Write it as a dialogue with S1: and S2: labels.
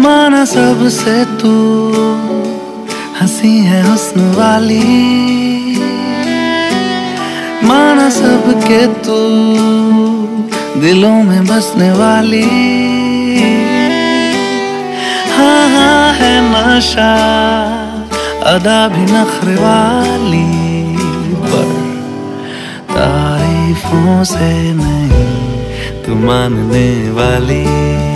S1: माना सबसे तू हंसी है हुस्न वाली, माना सबके तू दिलों में बसने वाली। हाँ हाँ है नशा अदा भी नखरे वाली, पर तारीफों से नहीं तू मानने वाली।